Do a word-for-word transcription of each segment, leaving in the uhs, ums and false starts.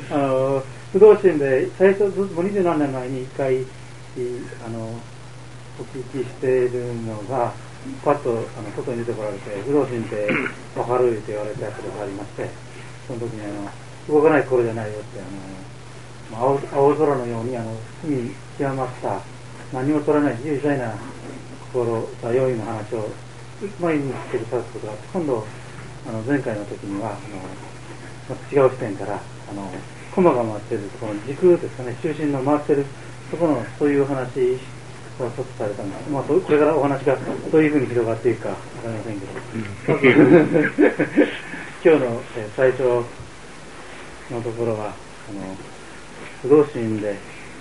あの不動心で最初ずっとにじゅうなんねんまえにいっかいあのお聞きしているのがパッとあの外に出てこられて不動心って分かるって言われたことがありまして、その時にあの動かない心じゃないよってあの 青, 青空のようにあの澄み極まった何も取らない自由自在な心だよいの話を前にしてくださることがあって、今度あの前回の時にはあの違う視点からあのコマが回っているところの軸ですかね、中心の回っているところのそういう話をちょっとされたんです。まあ、これからお話がどういうふうに広がっていくかわかりませんけど、まず今日の最初のところはあの不動心で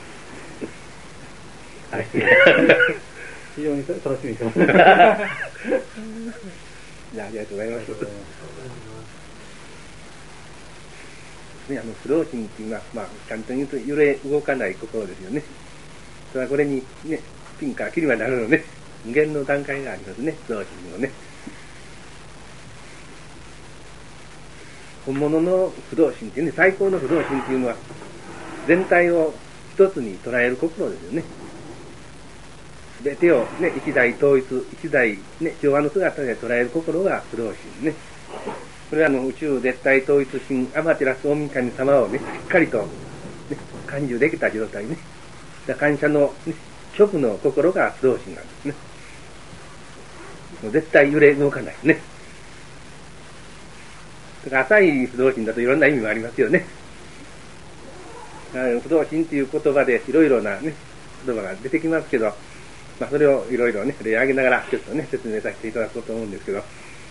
非常に楽しみにしてます。 じゃあありがとうございます。ね、あの不動心っていうのは、まあ、簡単に言うと揺れ動かない心ですよね。それはこれにね、ピンからキリまでなるのね、無限の段階がありますね、不動心のね。本物の不動心っていうね、最高の不動心っていうのは、全体を一つに捉える心ですよね。すべてをね、一大統一、一大ね、調和の姿で捉える心が不動心ね。これはあの宇宙絶対統一神アマテラス大神様をね、しっかりと、ね、感受できた状態ね。だ感謝の、ね、極の心が不動心なんですね。もう絶対揺れ動かないね。だから浅い不動心だといろんな意味もありますよね。不動心っていう言葉でいろいろなね、言葉が出てきますけど、まあそれをいろいろね、例挙げながらちょっとね、説明させていただこうと思うんですけど、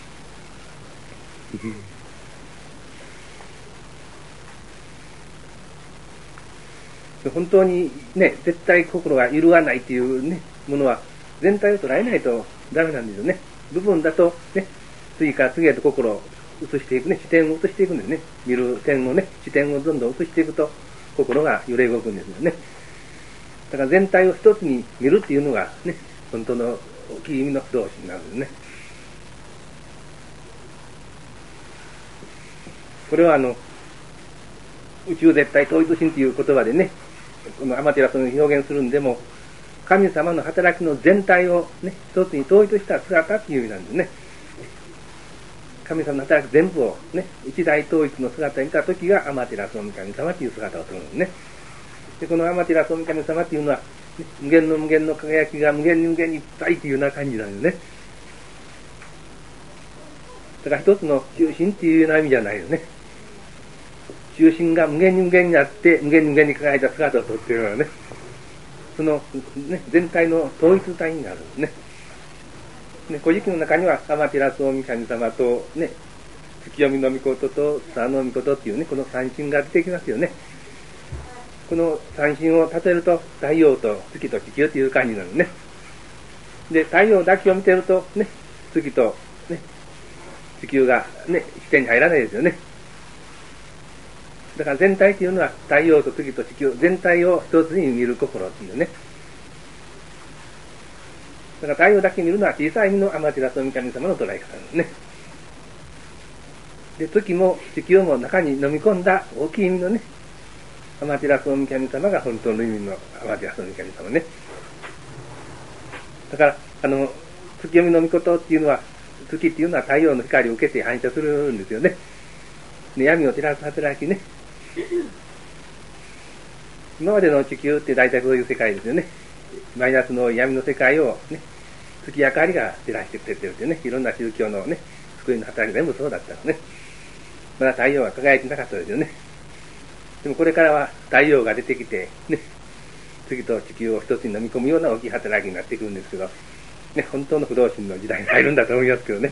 本当にね、絶対心が揺るがないっていうね、ものは全体を捉えないとダメなんですよね。部分だとね、次から次へと心を移していくね、視点を移していくんですね。見る点をね、視点をどんどん移していくと心が揺れ動くんですよね。だから全体を一つに見るっていうのがね、本当の大きい意味の不動心なんですね。これはあの宇宙絶対統一心という言葉でね、このアマテラスを表現するんでも、神様の働きの全体をね、一つに統一した姿っていう意味なんですね。神様の働き全部をね、一大統一の姿に見たときがアマテラスの神様という姿を取るんですね。で、このアマテラスの神様っていうのは、ね、無限の無限の輝きが無限に無限にいっぱいというような感じなんですね。だから一つの中心っていうような意味じゃないよね。中心が無限に無限になって無限に無限に輝いた姿をとっているようなね、その、ね、全体の統一体になるんですね。ね、古事記の中にはアマテラス大神様とね、月読みの御事とスターの御事っていうね、この三神が出てきますよね。この三神を例えると太陽と月と地球という感じなのね。で、太陽だけを見てるとね、月とね、地球がね、視点に入らないですよね。だから全体というのは太陽と月と地球全体を一つに見る心っていうね。だから太陽だけ見るのは小さい意味のアマテラス大神様の捉え方なんですね。で、月も地球も中に飲み込んだ大きい意味のね、アマテラス大神様が本当の意味のアマテラス大神様ね。だからあの月読みの御事っていうのは、月っていうのは太陽の光を受けて反射するんですよね。で、闇を照らす働きね。今までの地球って大体そういう世界ですよね。マイナスの闇の世界をね、月明かりが照らしてくれてるっていうね、いろんな宗教のね、救いの働き全部そうだったんですね。まだ太陽は輝いてなかったですよね。でもこれからは太陽が出てきて、ね、月と地球を一つに飲み込むような大きい働きになってくるんですけど、ね、本当の不動心の時代に入るんだと思いますけどね。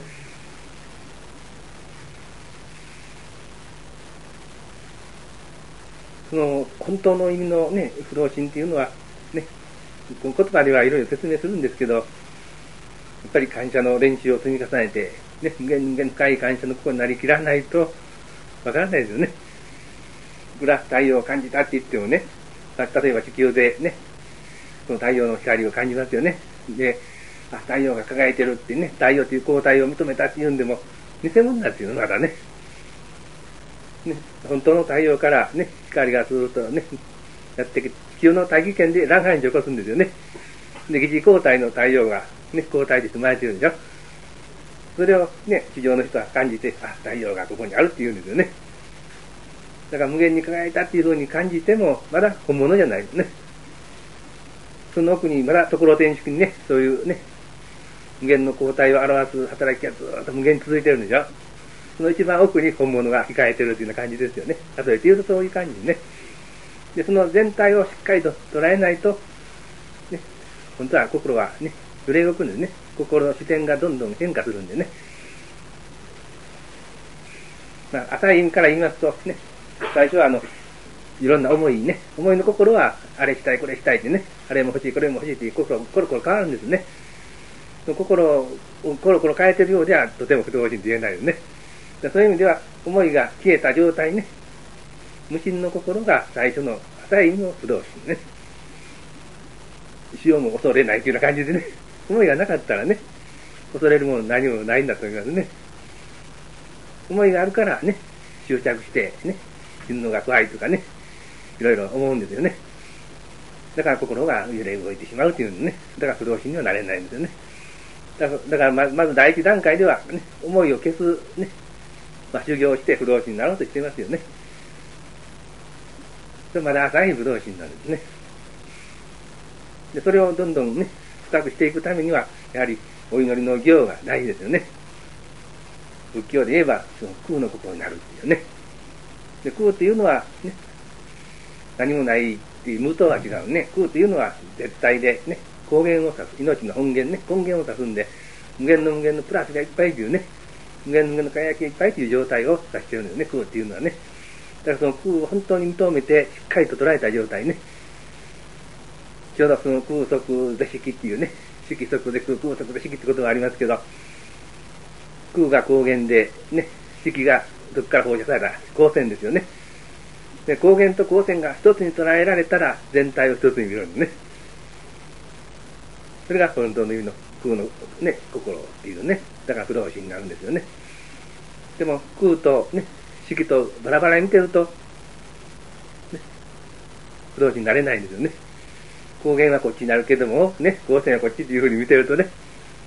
その本当の意味のね、不動心っていうのはね、言葉ではいろいろ説明するんですけど、やっぱり感謝の練習を積み重ねて、ね、無限無限深い感謝の心になりきらないとわからないですよね。いくら太陽を感じたって言ってもね、例えば地球でね、その太陽の光を感じますよね。で、あ、太陽が輝いてるってね、太陽という光体を認めたっていうんでも、偽物なんですよ、まだね。ね、本当の太陽からね、 光がスーッとね、やってきて、地球の大気圏で乱反射を起こすんですよね。で、疑似交代の太陽がね、交代で生まれてるんでしょ。それをね、地上の人は感じて、あ、太陽がここにあるって言うんですよね。だから無限に輝いたっていうふうに感じても、まだ本物じゃないですね。その奥にまだところてん式にね、そういうね、無限の交代を表す働きがずーっと無限に続いてるんでしょ。その一番奥に本物が控えてるというような感じですよね。例えて言うとそういう感じでね。で、その全体をしっかりと捉えないと、ね、本当は心はね、揺れ動くんですね。心の視点がどんどん変化するんでね。まあ、浅い意味から言いますとね、最初はあの、いろんな思いね、思いの心は、あれしたい、これしたいってね、あれも欲しい、これも欲しいっていう心、コロコロ変わるんですね。心をコロコロ変えてるようでは、とても不動心と言えないですね。そういう意味では、思いが消えた状態ね、無心の心が最初の浅い意味の不動心ね。死をも恐れないというような感じでね、思いがなかったらね、恐れるもの何もないんだと思いますね。思いがあるからね、執着してね、死ぬのが怖いとかね、いろいろ思うんですよね。だから心が揺れ動いてしまうというのね、だから不動心にはなれないんですよね。だから、だからま、まず第一段階では、ね、思いを消すね、まあ、修行をして不動心になろうとしていますよね。それまだ浅い不動心なんですね。で、それをどんどんね、深くしていくためには、やはりお祈りの行が大事ですよね。仏教で言えば、その空の心になるっていうね。で、空っていうのはね、何もないっていう無とは違うね。空っていうのは絶対でね、光源を指す、命の本源ね、根源を指すんで、無限の無限のプラスがいっぱいというね、無限の無限の輝きがいっぱいという状態を指してるんですね、空っていうのはね。だからその空を本当に認めて、しっかりと捉えた状態ね。ちょうどその空即是色っていうね、色即是空、空即是色ってことがありますけど、空が光源で、ね、色がどこから放射された光線ですよね。で、光源と光線が一つに捉えられたら、全体を一つに見るんですね。それが本当の意味の空のね、心っていうね。だから不動心になるんですよね。でも空とね、色とバラバラに見てると、ね、不動心になれないんですよね。光源はこっちになるけども、ね、光線はこっちっていうふうに見てるとね、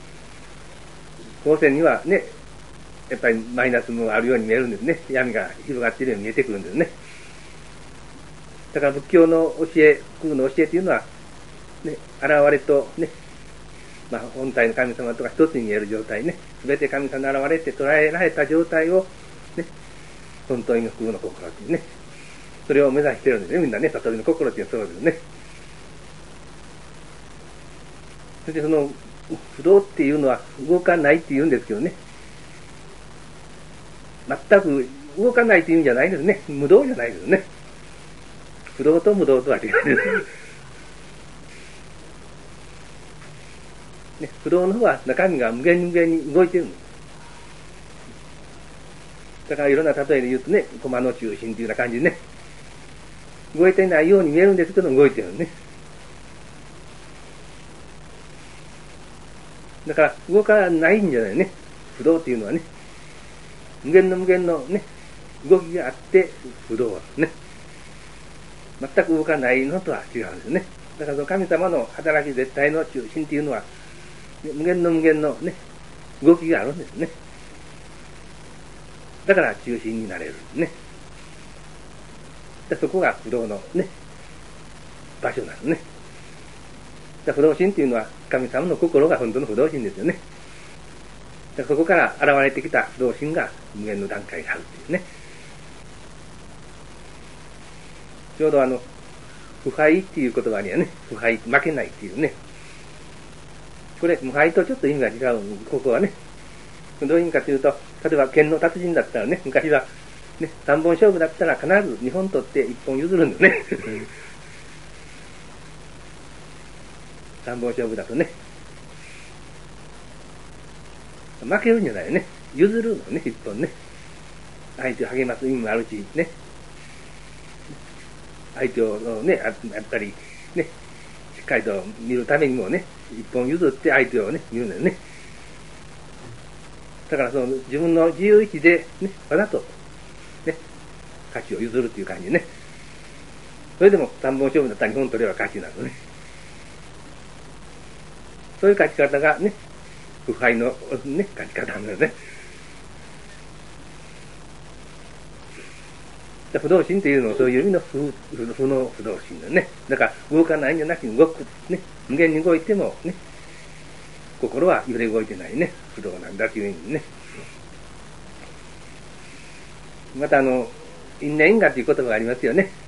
光線にはね、やっぱりマイナスもあるように見えるんですね。闇が広がっているように見えてくるんですね。だから仏教の教え、空の教えというのは、ね、現れとね、まあ本体の神様とか一つに見える状態ね、すべて神様の現れて捉えられた状態を、ね、本当の空の心というね、それを目指しているんですね。みんなね、悟りの心っていうそうですね。そしてその不動っていうのは動かないって言うんですけどね、全く動かないという意味じゃないですね。無動じゃないですね。不動と無動とは違うんです。ね、不動の方は中身が無限に無限に動いてるんです。だからいろんな例えで言うとね、駒の中心というような感じでね、動いてないように見えるんですけど動いてるんですね。だから動かないんじゃないね。不動っていうのはね、無限の無限のね、動きがあって不動はね、全く動かないのとは違うんですね。だからその神様の働き絶対の中心っていうのは、無限の無限のね、動きがあるんですね。だから中心になれるんですね。でそこが不動のね、場所なんですね。不動心っていうのは神様の心が本当の不動心ですよね。だそこから現れてきた不動心が無限の段階にあるっていうね。ちょうどあの、腐敗っていう言葉にはね、腐敗、負けないっていうね。これ、無敗とちょっと意味が違う、ここはね。どういう意味かというと、例えば剣の達人だったらね、昔は、ね、三本勝負だったら必ず二本取って一本譲るんですね。三本勝負だとね。負けるんじゃないよね。譲るのね、一本ね。相手を励ます意味もあるし、ね。相手をね、やっぱりね、しっかりと見るためにもね、一本譲って相手をね、見るんだよね。だからその自分の自由意志でね、わざとね、価値を譲るっていう感じでね。 それでも三本勝負だったら日本取れば勝ちなのね。そういう勝ち方がね、腐敗のね、勝ち方なんだよね。不動心というのはそういう意味の不不の不動心だね。だから動かないんじゃなくて動く、ね、無限に動いてもね、心は揺れ動いてないね、不動なんだという意味ね。またあの、因縁因果という言葉がありますよね。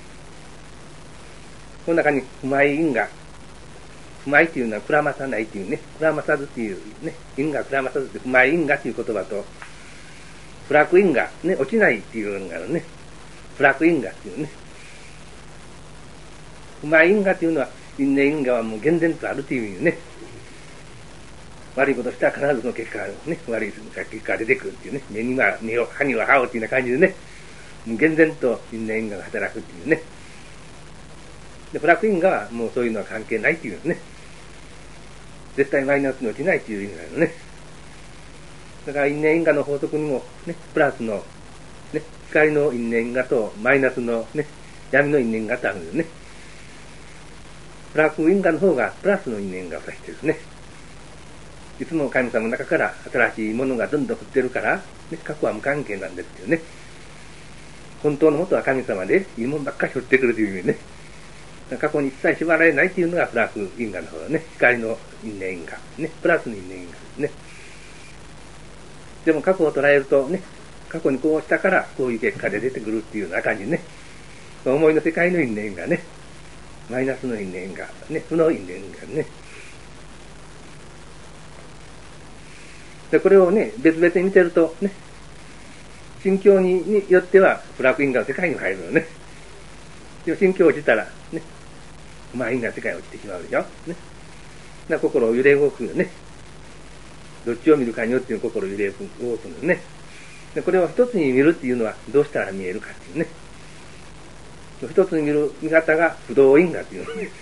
この中に不昧因果。不昧というのはくらまさないというね、くらまさずというね、因果くらまさずという不昧因果という言葉と、不落因果、ね、落ちないというのがあるね。不落因果というね。不昧因果というのは、因縁因果はもう厳然とあるという意味ね。悪いことしたら必ずその結果がね、悪い結果が出てくるっていうね。目には目を、歯には歯をっていうような感じでね、もう厳然と因縁因果が働くっていうね。で、不落因果はもうそういうのは関係ないっていうね。絶対マイナスに落ちないっていう意味なのね。だから因縁因果の法則にもね、プラスのね、光の因縁因果とマイナスのね、闇の因縁因果ってあるんですね。プラス因果の方がプラスの因縁因果を指してですね。いつも神様の中から新しいものがどんどん降ってるから、ね、過去は無関係なんですよね。本当の元は神様で、いいもんばっかり降ってくるという意味ね。過去に一切縛られないというのがプラス因果の方だね。光の因縁因果。ね。プラスの因縁因果ですね。でも過去を捉えるとね、過去にこうしたからこういう結果で出てくるっていうような感じね。思いの世界の因縁因果ね。マイナスの因縁因果。ね。負の因縁因果ね。で、これをね、別々に見てるとね、心境にによっては不落因果の世界に入るのね。でも心境落ちたらね、まあ因果の世界に落ちてしまうでしょ。ね。だ心を揺れ動くよね。どっちを見るかによって心を揺れ動くのね。で、これを一つに見るっていうのはどうしたら見えるかっていうね。一つに見る見方が不動因果っていうのね。ね、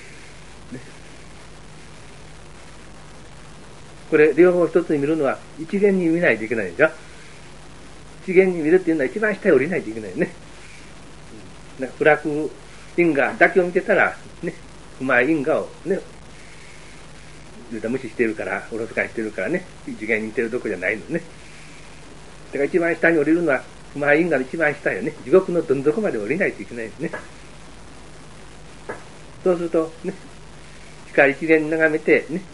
これ両方一つに見るのは一元に見ないといけないでしょ。一元に見るっていうのは一番下へ降りないといけないよね。だから不落因果だけを見てたらね、不昧因果をね、無視してるから、おろそかにしてるからね、一元に見てるとこじゃないのね。だから一番下に降りるのは不昧因果の一番下よね。地獄のどん底まで降りないといけないですね。そうするとね、光一元に眺めてね、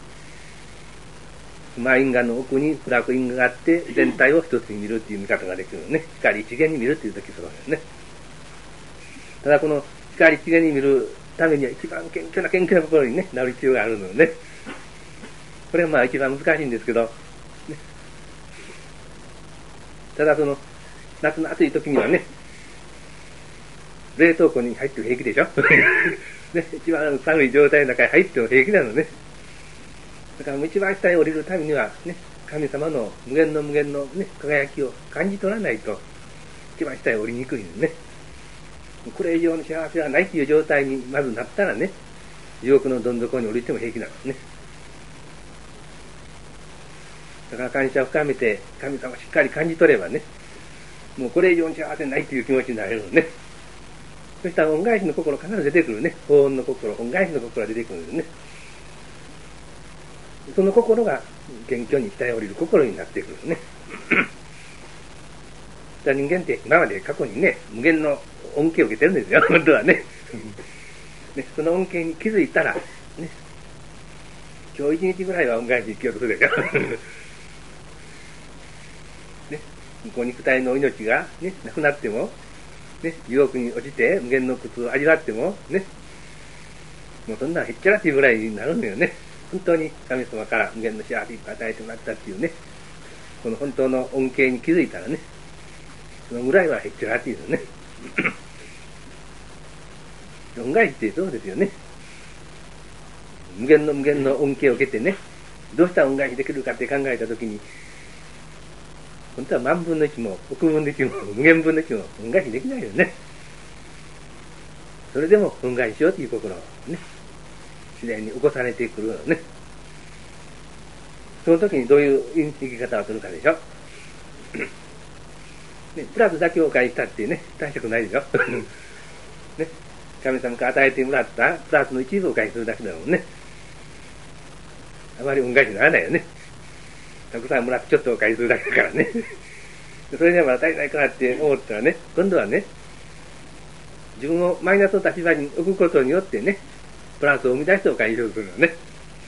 不昧因果の奥に不落因果があって全体を一つに見るっていう見方ができるのね。光一元に見るっていう時そうですね。ただこの光一元に見るためには一番謙虚な謙虚な心にね、なる必要があるのね。これはまあ一番難しいんですけど、ね、ただその夏の暑い時にはね、冷凍庫に入っても平気でしょね、一番寒い状態の中に入っても平気なのね。だから一番下に降りるためにはね、神様の無限の無限のね、輝きを感じ取らないと一番下に降りにくいのね。これ以上の幸せはないという状態にまずなったらね、地獄のどん底に降りても平気なのね。だから感謝を深めて神様をしっかり感じ取ればね、もうこれ以上の幸せないという気持ちになれるのね。そしたら恩返しの心必ず出てくるね。法恩の心、恩返しの心が出てくるんですね。その心が謙虚に下へ降りる心になってくるね。だ人間って今まで過去にね、無限の恩恵を受けてるんですよ、本当はね。ね、その恩恵に気づいたら、ね、今日一日ぐらいは恩返しに生きようとするでしょ。ね、こう肉体の命が、ね、なくなっても、ね、地獄に落ちて無限の苦痛を味わっても、ね、もうそんなへっちゃらっていうぐらいになるんだよね。本当に神様から無限の幸せを与えてもらったっていうね、この本当の恩恵に気づいたらね、そのぐらいはへっちゃらっていうのね。恩返しってそうですよね。無限の無限の恩恵を受けてね、どうしたら恩返しできるかって考えたときに、本当は万分の一も億分の一も無限分の一も恩返しできないよね。それでも恩返ししようという心をね、自然に起こされてくるのね。その時にどういう生き方をするかでしょ。ね、プラスだけを返したってね、大したくないでしょ。ね、 神様から与えてもらったプラスの一部をお返しするだけだもんね。あまり恩返しにならないよね。たくさんもらってちょっとお返しするだけだからね。それではまだ足りないからって思ったらね、今度はね、自分をマイナスの立場に置くことによってね、プラスを生み出してお返しをするのね。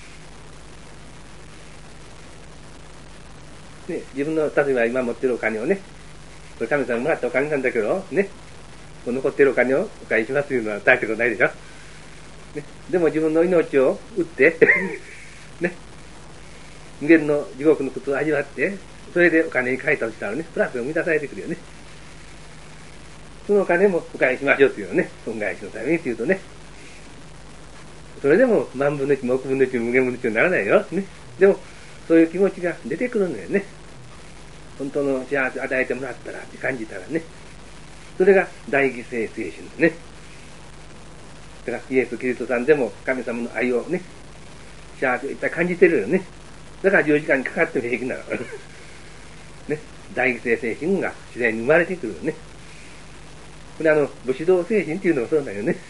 ね、自分の例えば今持ってるお金をね、これ神様にもらったお金なんだけど、ね、残ってるお金をお返ししますというのは大したことないでしょ。ね、でも自分の命を売って、ね、無限の地獄のことを味わって、それでお金に変えたとしたらね、プラスが生み出されてくるよね。そのお金もお返ししましょうというのね、恩返しのためにというとね、それでも万分の一、億分の一、無限分の一にならないよ。ね。でも、そういう気持ちが出てくるんだよね。本当の幸せを与えてもらったらって感じたらね。それが大犠牲精神ですね。だからイエス・キリストさんでも神様の愛をね、幸せをいっぱい感じてるよね。だから十字架にかかっても平気なの。ね。大犠牲精神が自然に生まれてくるよね。これあの、武士道精神っていうのもそうだよね。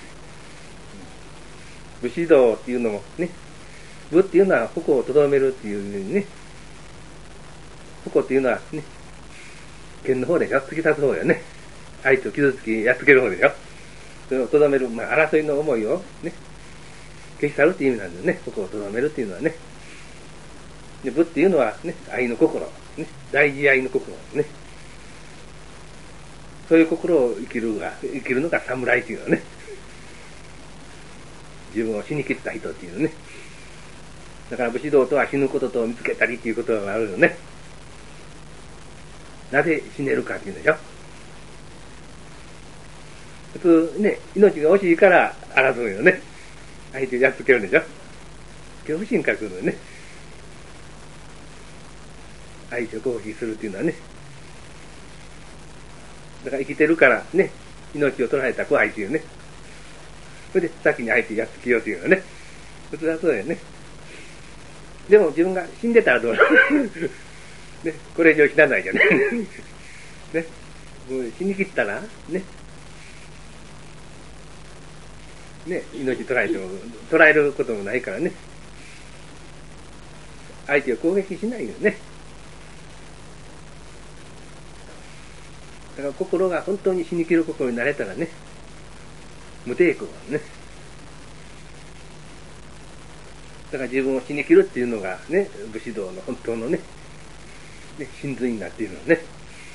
武士道っていうのもね、武っていうのは矛をとどめるっていうね、矛っていうのはね、剣の方でしょ、突き立つ方よね。相手を傷つきやっつける方でしょ。それをとどめる、まあ、争いの思いをね、消し去るっていう意味なんだよね。矛をとどめるっていうのはね。で、武っていうのはね、愛の心、ね、大事愛の心ね。そういう心を生きるが、生きるのが侍っていうのはね。自分を死に切った人っていうのね。だから武士道とは死ぬことと見つけたりっていうことがあるよね。なぜ死ねるかっていうんでしょ。普通ね、命が惜しいから争うよね。相手をやっつけるんでしょ。恐怖心から来るのよね。相手を攻撃するっていうのはね。だから生きてるからね、命を取られた怖いっていうね。それで先に相手をやっつけようっていうのはね。普通はそうだよね。でも自分が死んでたらどうなるね、これ以上死なないじゃね。ね、もう死に切ったら、ね。ね、命取られても、捉えることもないからね。相手を攻撃しないよね。だから心が本当に死に切る心になれたらね、無抵抗ね。だから自分を死に切るっていうのがね、武士道の本当のね、ね、真髄になっているのね。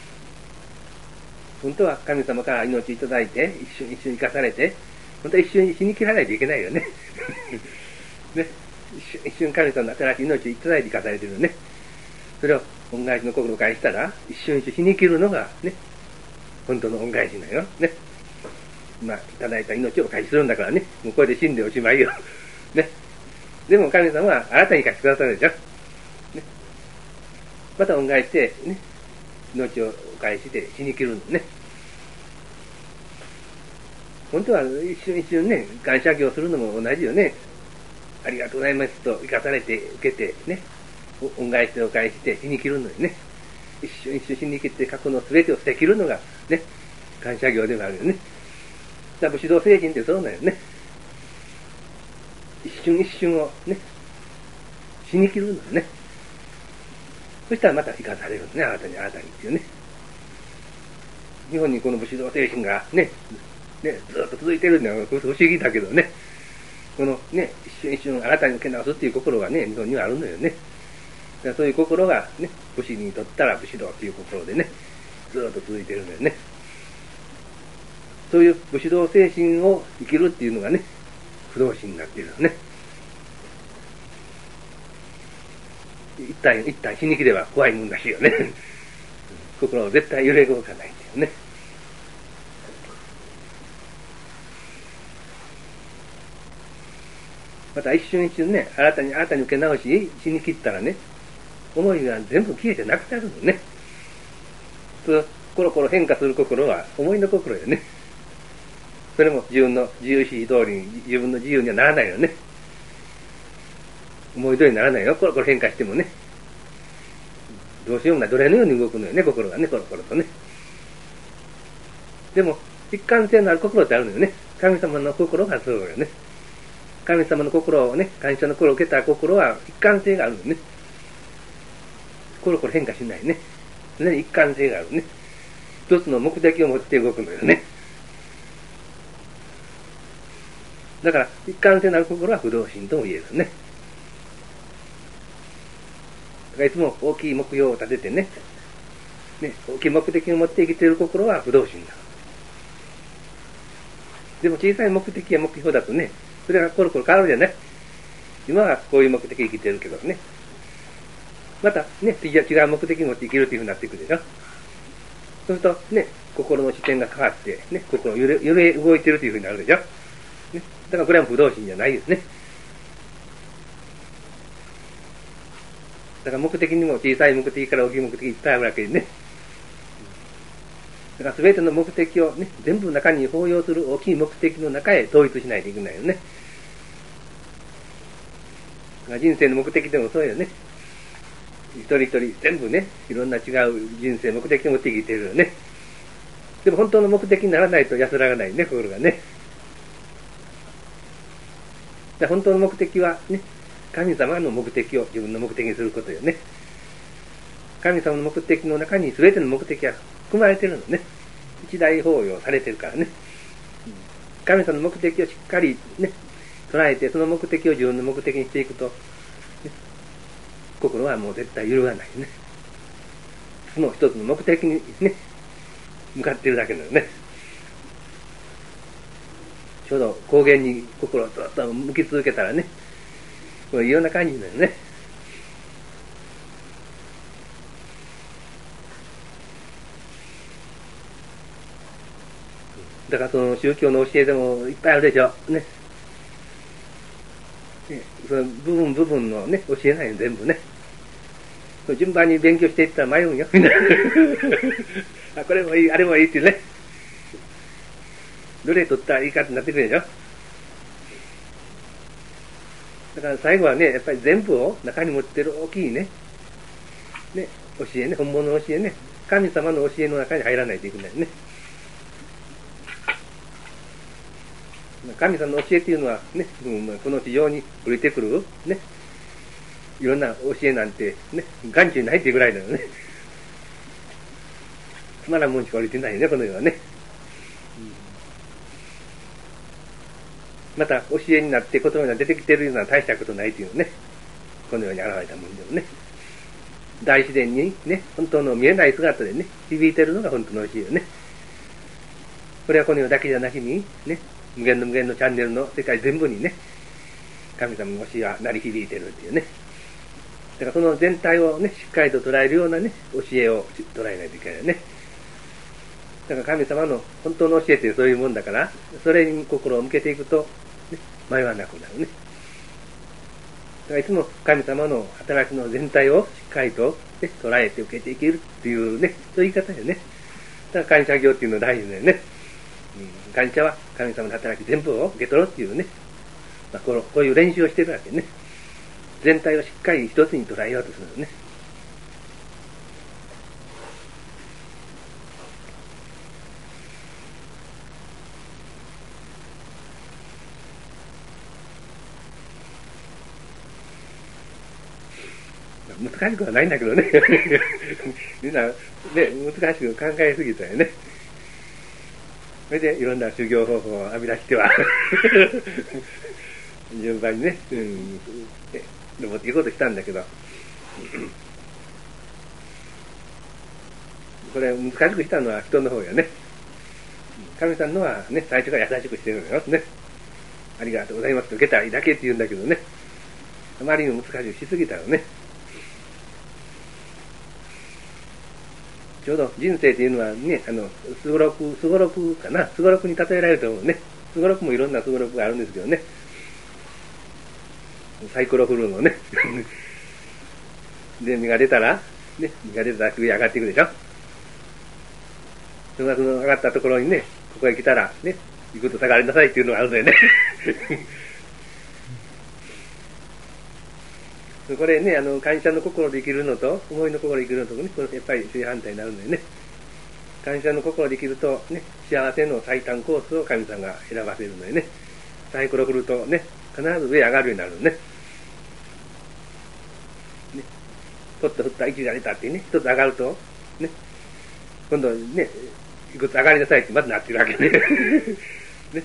本当は神様から命をいただいて、一瞬一瞬生かされて、本当は一瞬死に切らないといけないよね。ね、一瞬一瞬神様の新しい命をいただいて生かされているのね。それを恩返しの心を返したら、一瞬一瞬死に切るのがね、本当の恩返しなのよ。ね。まあ、いただいた命をお返しするんだからね、もうこれで死んでおしまいよ。ね。でも神様はあなたに貸してくださるでしょ。ね。また恩返して、ね。命をお返して死に切るのね。本当は一瞬一瞬ね、感謝業するのも同じよね。ありがとうございますと生かされて受けてね、恩返してお返して死に切るのにね。一瞬一瞬死に切って過去の全てを捨て切るのがね、感謝業でもあるよね。だから武士道精神ってそうなんよね。一瞬一瞬をね、死に切るのね。そしたらまた生かされるのね、あなたにあなたにっていうね。日本にこの武士道精神がね、ね、ずっと続いてるのは不思議だけどね、このね、一瞬一瞬あなたに受け直すっていう心がね、日本にはあるのよね。だからそういう心がね、武士にとったら武士道っていう心でね、ずっと続いてるのよね。そういう武士道精神を生きるっていうのがね、不動心になっているのね。一旦、一旦死に切れば怖いもんらしいよね。心を絶対揺れ動かないっていうね。また一瞬一瞬ね、新たに新たに受け直し、死に切ったらね、思いが全部消えてなくなるのね。そうコロコロ変化する心は思いの心よね。それも自分の自由意志通りに自分の自由にはならないよね。思い通りにならないよ。コロコロ変化してもね。どうしようもない。奴隷のように動くのよね、心がね、コロコロとね。でも、一貫性のある心ってあるのよね。 神様の心がそうよね。神様の心をね、感謝の心を受けた心は一貫性があるのね。コロコロ変化しないね。ね、一貫性があるね。一つの目的を持って動くのよね。だから、一貫性のある心は不動心とも言えるね。だからいつも大きい目標を立ててね、ね、大きい目的を持って生きている心は不動心だ。でも小さい目的や目標だとね、それがコロコロ変わるじゃない。今はこういう目的で生きてるけどね。またね、違う目的を持って生きるというふうになっていくでしょ。そうするとね、心の視点が変わって、ね、心揺れ、揺れ動いてるというふうになるでしょ。ね、だからこれは不動心じゃないですね。だから目的にも小さい目的から大きい目的いっぱいあるわけでね。だから全ての目的をね、全部中に包容する大きい目的の中へ統一しないといけないよね。だから人生の目的でもそうよね。一人一人全部ね、いろんな違う人生目的を持って生きているよね。でも本当の目的にならないと安らがないね、心がね。だ本当の目的はね、神様の目的を自分の目的にすることよね。神様の目的の中に全ての目的が含まれているのね。一大包容されてるからね。神様の目的をしっかりね、捉えて、その目的を自分の目的にしていくと、ね、心はもう絶対揺るがないね。その一つの目的にね、向かっているだけなのね。ちょうど高原に心をずっと向き続けたらね、こういうような感じだよね。だからその宗教の教えでもいっぱいあるでしょ。ね。ね、その部分部分のね、教えないの全部ね。順番に勉強していったら迷うんよ。あ、これもいい、あれもいいってね。どれ取ったらいいかってなってくるでしょ。だから最後はね、やっぱり全部を中に持ってる大きいね、ね、教えね、本物の教えね、神様の教えの中に入らないといけないね。神様の教えっていうのはね、うん、この地上に降りてくるね、いろんな教えなんてね、眼中にないっていうぐらいだよね。つまらんもんしか降りてないね、この世はね。また教えになって言葉が出てきてるような大したことないというね、この世に現れたもんでもね、大自然にね、本当の見えない姿でね、響いてるのが本当の教えよね。これはこの世だけじゃなしにね、無限の無限のチャンネルの世界全部にね、神様の教えは鳴り響いてるっていうね。だからその全体をね、しっかりと捉えるようなね、教えを捉えないといけないよね。だから神様の本当の教えってそういうもんだから、それに心を向けていくと、ね、迷わなくなるね。だからいつも神様の働きの全体をしっかりと、ね、捉えて受けていけるっていうね、そういう言い方よね。だから感謝業っていうのは大事だよね。うん、感謝は神様の働き全部を受け取ろうっていうね、まあ、このこういう練習をしてるわけね。全体をしっかり一つに捉えようとするのね。難しくはないんだけどね。みんな、ね、難しく考えすぎたよね。それでいろんな修行方法を編み出しては、順番にね、うん、登っていこうとしたんだけど、これ難しくしたのは人の方よね。神さんのはね、最初から優しくしてるのよ。ね。ありがとうございますと受けたらいいだけって言うんだけどね。あまりにも難しくしすぎたのね。ちょうど人生っていうのはね、あの、すごろく、すごろくかな、すごろくに例えられると思うね。すごろくもいろんなすごろくがあるんですけどね。サイコロ振るのね。で、実が出たら、ね、実が出たら上上がっていくでしょ。その上がったところにね、ここへ来たら、ね、行くと下がりなさいっていうのがあるんだよね。これね、あの、感謝の心で生きるのと、思いの心で生きるのとね、これやっぱり正反対になるんだよね。 感謝の心できると、ね、幸せの最短コースを神様が選ばせるのでね、サイコロ振るとね、必ず上上がるようになるのね。ね、ポッと振ったいちが出たってね、一つ上がると、ね、今度ね、いくつ上がりなさいってまずなってるわけね。ね。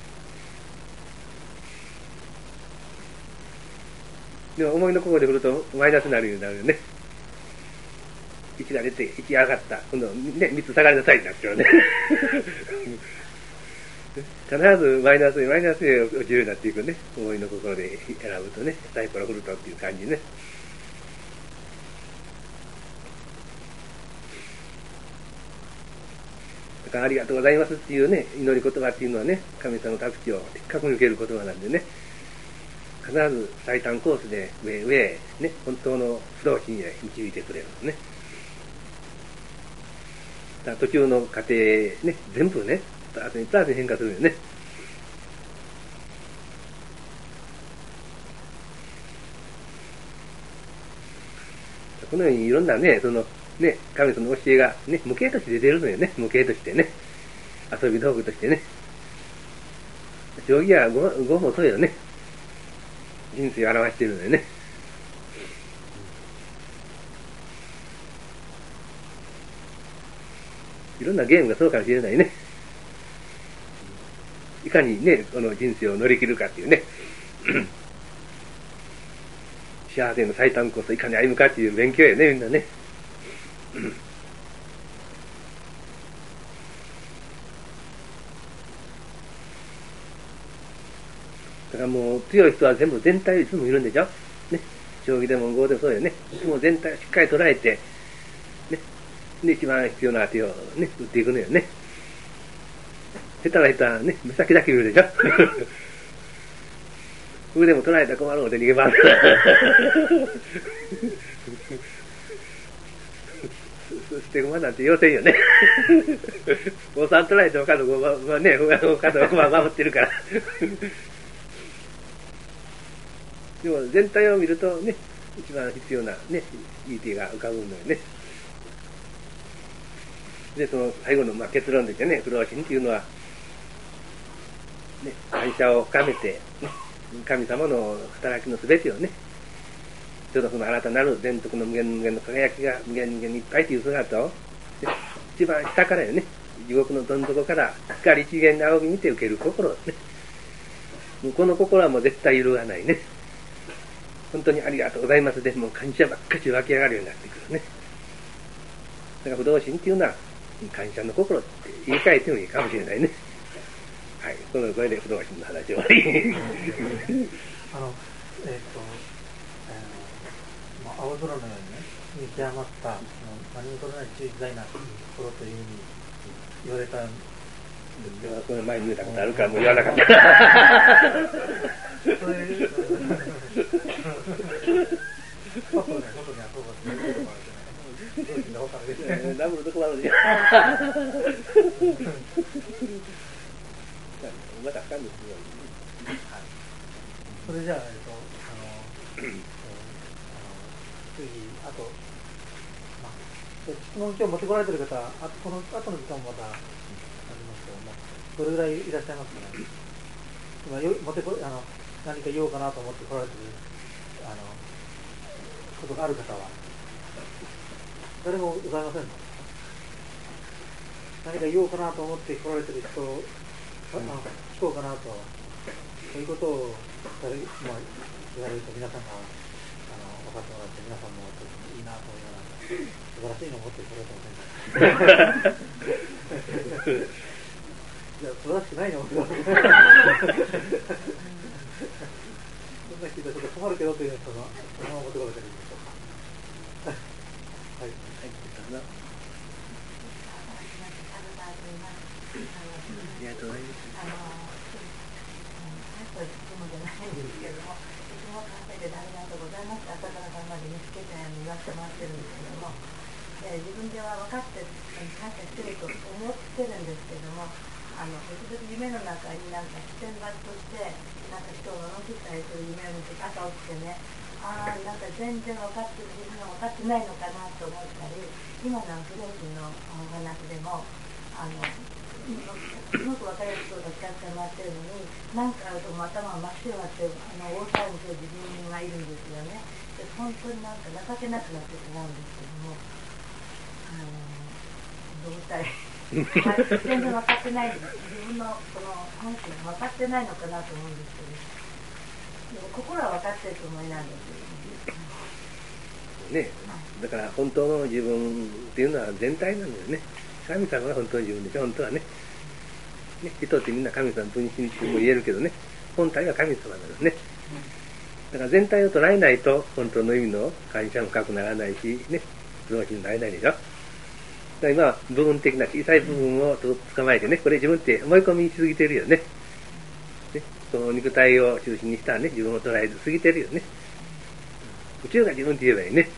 でも思いの心で振るとマイナスになるようになるよね。いちが出ていち上がった。今度ね、みっつ下がりなさいになっちゃうね。必ずマイナスにマイナスに落ちるようになっていくね。思いの心で選ぶとね、サイコロ振るとっていう感じね。だからありがとうございますっていうね、祈り言葉っていうのはね、神様の託地を的確に受ける言葉なんでね、必ず最短コースで上上へね、本当の不動心へ導いてくれるのね。だから途中の過程ね、全部ね、プラスにプラスに変化するよね。このようにいろんなね、そのね、神様の教えがね、無形として出てるのよね、無形としてね。遊び道具としてね。将棋はご、ごもそうよね。人生を表しているのよね。いろんなゲームがそうかもしれないね。いかにね、この人生を乗り切るかっていうね。幸せの最短コースをいかに歩むかっていう勉強やね、みんなね。だからもう強い人は全部全体をいつも見るんでしょ。ね。将棋でも碁でもそうよね。いつも全体をしっかり捉えて、ね。で、一番必要な手をね、打っていくのよね。下手な人はね、目先だけ見るでしょ。腕も取られたら困るので逃げます。捨て駒なんて要せんよね。おさん取られて他の駒はね、他の駒守ってるから。でも全体を見るとね、一番必要なね、いい手が浮かぶのよね。で、その最後のまあ結論でね、不動心っていうのは、ね、感謝を深めて、ね、神様の働きのすべてをね、ちょうどその新たなる全徳の無限無限の輝きが無限無限にいっぱいという姿を、ね、一番下からよね、地獄のどん底から光一元に仰ぎ見て受ける心ですね。もうこの心はもう絶対揺るがないね。本当にありがとうございますで、もう感謝ばっかし湧き上がるようになってくるね。だから不動心っていうのは感謝の心って言い換えてもいいかもしれないね。はい、この声で不動心の話終わり。 あの、えっ、と、えー、青空のようにね、見極まった、何も取れない中自在な心というふうに言われたんですけど、 これ前に言うたことあるからもう言わなかった。それ、そうね、 外にはそうかっていうこともあるじゃない。どうしようかですね。 ダブルどこまで。またあかんですよ。 はい。それじゃあ、えっと、あの、えー、あの次、あと、まあ、質問今日持ってこられてる方、あとこの後の時間もまたありますけども、どれぐらいいらっしゃいますかね。今よ持ってこあの何か言おうかなと思って来られてるあのことがある方は誰もございませんの。何か言おうかなと思って来られてる人を、あの聞こうかなと、そういうことを誰、まあ、言われると皆さんがあの分かってもらって、皆さんもいいなと思いながら素晴らしいのを持って来られてませんか。いや、素晴らしくないのそんな聞いたらちょっと困るけどというのをそのまま持ってこられてるんでしょうか。はい。はい。 ありがとうございます。 あの、大した質問じゃないんですけども、いつもカフェでありがとうございます。朝から晩まで見つけて言わせてもらってるんですけども、えー、自分では分かって感謝してると思ってるんですけども、あの時々夢の中になんか視点場としてなんか人を罵ったりする夢を見て朝起きてね、 ああ、なんか全然分かってる、自分が分かってないのかなと思ったり、今のフレーズのお話でも、あの、すごく分かりやすく聞かせてもらってるのに、なんかあるともう頭が真っ白になって、あの、大騒ぎする自分がいるんですよね。で、本当になんか情けなくなってしまうんですけども、あの、どうしたらいい全然分かってないんです。自分のこの本心が分かってないのかなと思うんですけど、でも心は分かってるつもりなんですね、だから本当の自分っていうのは全体なんだよね。神様が本当の自分でしょ、本当はね。ね、人ってみんな神様の分身っても言えるけどね、本体は神様なんですね。だから全体を捉えないと本当の意味の感謝も深くならないし、ね、増進になれないでしょ。だから今は部分的な小さい部分を捕まえてね、これ自分って思い込みしすぎてるよね。ね、その肉体を中心にしたね、自分を捉えすぎてるよね。宇宙が自分って言えばいいね。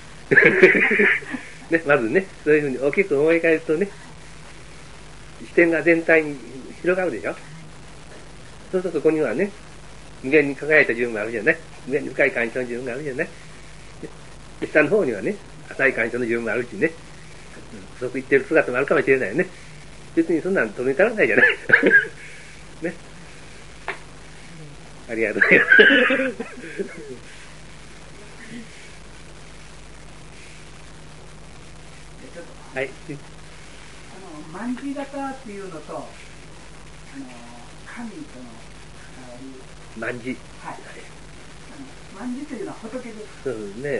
ね、まずね、そういうふうに大きく思い返すとね、視点が全体に広がるでしょ。そうするとそこにはね、無限に輝いた自分があるじゃない。無限に深い感情の自分があるじゃない。で下の方にはね、浅い感情の自分があるしね、不足言ってる姿もあるかもしれないよね。別にそんなの止めたらないじゃない。ね。ありがとうございます。はい。 あの、卍型っていうのと、あの、神との関わり。 卍。はい。 あの、卍というのは仏です。 そうですね。はい。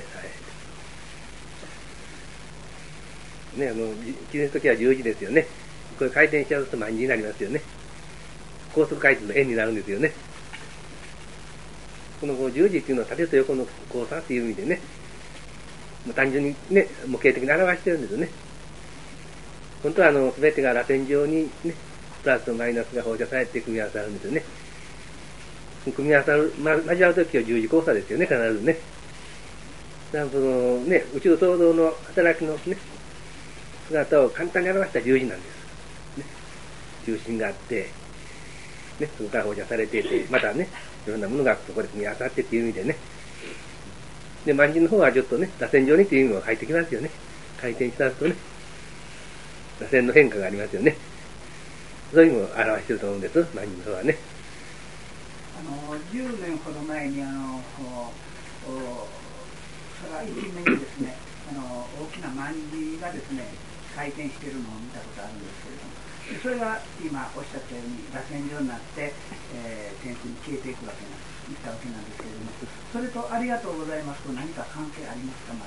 ね、あの、記念すときは十字ですよね。これ回転しちゃうと卍になりますよね。高速回転の円になるんですよね。この十字っていうのは縦と横の交差っていう意味でね、もう単純にね、模型的に表してるんですよね。本当はあの、すべてが螺旋状にね、プラスとマイナスが放射されて組み合わさるんですよね。組み合わさる、ま、交わるときは十字交差ですよね、必ずね。だからそのね、宇宙創造の働きのね、姿を簡単に表した十字なんです。ね、中心があって、ね、そこから放射されていて、またね、いろんなものがそこで組み合わさってっていう意味でね。で、卍の方はちょっとね、螺旋状にっていう意味も入ってきますよね。回転したとね、螺旋の変化がありますよね。そういう意味を表していると思うんです、卍の方はね。 あの、じゅうねんほど前に、あの、こう、空一面にですね、あの、大きな卍がですね、回転しているのを見たことあるんですけれども、それが今おっしゃったように螺旋状になって、えー、点数に消えていくわけなんです、いったわけなんですけれども、それとありがとうございますと何か関係ありますか、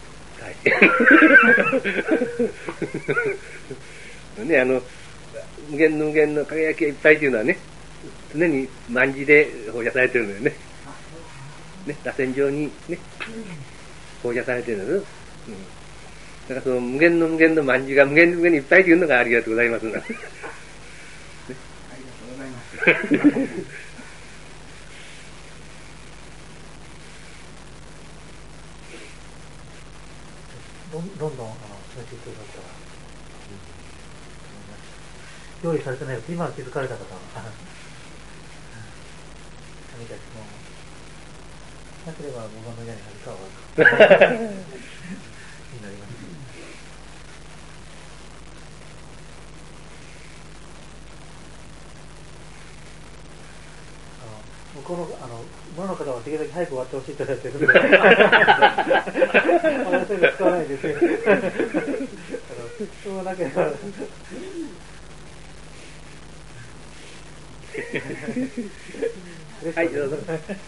はい。ね、あの、無限の無限の輝きがいっぱいというのはね、常に卍で放射されてるのよね。ね、螺旋状にね、放射されてるのよ。うん、だからその無限の無限の卍が無限の無限にいっぱいというのがありがとうございます。ね、ありがとうございます。 どんどんどんあの進めていってくださったら、うん、用意されてないと今気づかれた方は何か質問なければ僕の嫌になるかはになります。向こうの、あの、村の方はできるだけ早く終わってほしいと言われてるので、話せる使わないですよ。あの、そうなければ。 はい、どうぞ。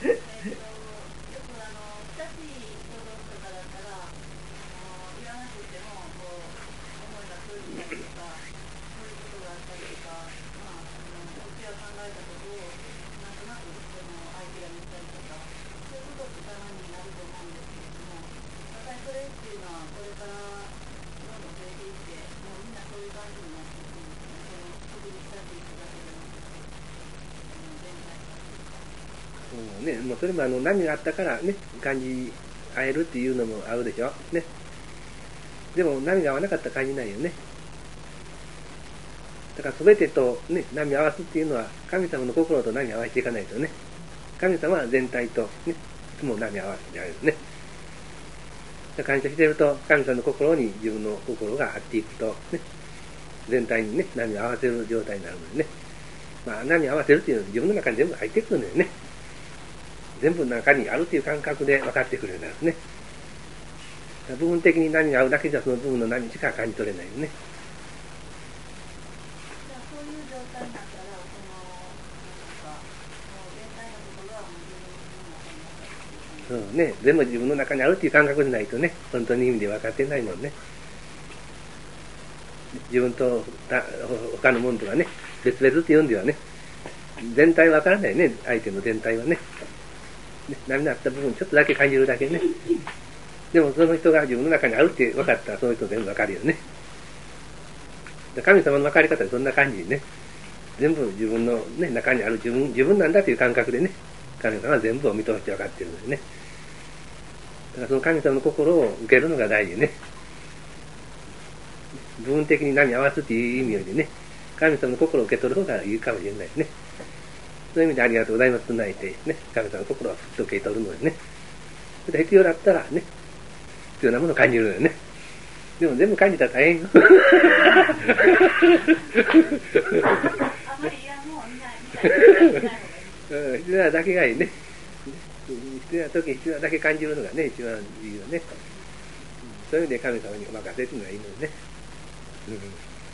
ね、もうそれもあの波があったからね、感じ合えるっていうのもあるでしょ。ね。でも波が合わなかったら感じないよね。だから全てとね、波を合わすっていうのは神様の心と波を合わせていかないとね。神様は全体とね、 つも波合わせてあるんですね。感謝していると、神様の心に自分の心が合っていくと、ね、全体にね、波を合わせる状態になるのでね。まあ、波を合わせるっていうのは自分の中に全部入ってくるのよね。全部の中にあるという感覚で分かってくるようになるんですね。部分的に波が合うだけじゃその部分の波しか感じ取れないよね。 そういう状態になったら、その、なんか、もう全体のところはもう自分の中にある。 そうね、全部自分の中にあるっていう感覚でないとね、本当に意味で分かってないもんね。自分と他のものとかね、別々って言うんではね、全体分からないね、相手の全体はね。ね、波になった部分ちょっとだけ感じるだけね。でもその人が自分の中にあるって分かったらその人全部分かるよね。神様の分かり方はそんな感じにね、全部自分の、ね、中にある自分、自分なんだという感覚でね、神様は全部を見通して分かっているんですね。だからその神様の心を受けるのが大事ね。部分的に波合わすという意味よりね、神様の心を受け取る方がいいかもしれないですね。そういう意味でありがとうございますと唱えて、ね、神様の心をふっと受け取るのですね。それで必要だったらね、必要なものを感じるのよね。でも全部感じたら大変よ。 あまりいやもう見ない。 必要なだけがいいね。必要な時必要なだけ感じるのがね、一番いいよね。そういう意味で神様にお任せっていうのがいいのよね。うん、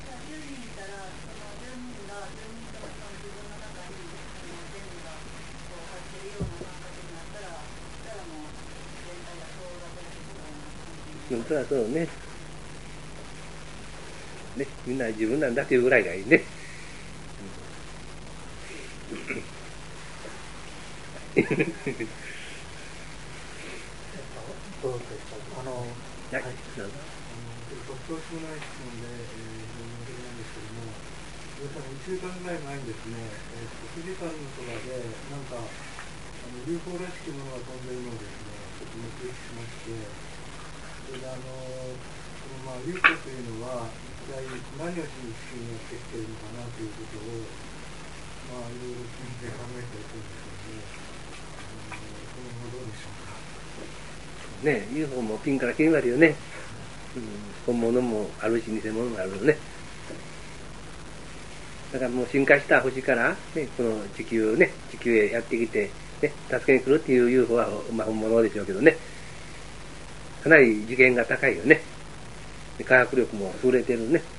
本当はそうね。ね、みんな自分なんだというぐらいがいいね。 どうですか。あの、はい、 はい、 どうぞ。恐縮ない質問で、えー、非常になんですけども、皆さんいっしゅうかんぐらい前にですね、えー、富士山の空で、なんか、あの ユーフォー らしきものが飛んでいるのをですね、ちょっと目撃しまして、それであの、このまあ ユーフォー というのは、一体何をしに地球にやってきているのかなということを、まあ、いろいろ聞いて考えていくんですけども、あのこの辺はどうでしょうか。 ね、ユーフォー もピンからキリまでよね。うん、本物もあるし偽物もあるよね。だからもう進化した星から、ね、この地球ね、地球へやってきて、ね、助けに来るっていう ユーフォー は、まあ、本物でしょうけどね、かなり次元が高いよね。科学力も優れてるね。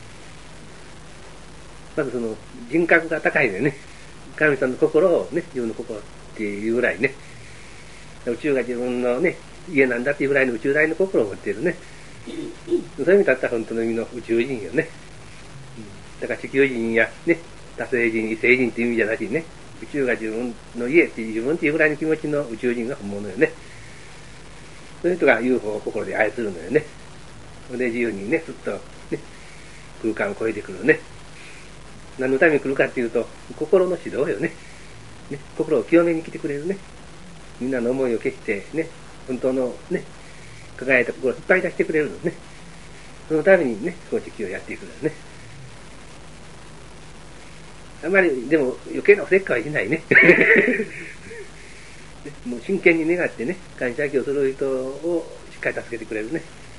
まずその人格が高いよね。神様の心をね、自分の心っていうぐらいね、宇宙が自分のね、家なんだっていうぐらいの宇宙大の心を持っているね。そういう意味だったら本当の意味の宇宙人よね。だから地球人やね、多星人、異星人っていう意味じゃなしにね、宇宙が自分の家っていう自分っていうぐらいの気持ちの宇宙人が本物よね。そういう人が ユーフォー を心で操るのよね。それで自由にね、すっと、ね、空間を越えてくるね。何のために来るかっていうと、心の指導よね。ね、心を清めに来てくれるね。みんなの思いを消してね、本当のね、輝いた心を引っ張り出してくれるのね。そのためにね、この地球をやっていくのね。あまり、でも余計なおせっかいはしないね。もう真剣に願ってね、感謝をする人をしっかり助けてくれるね。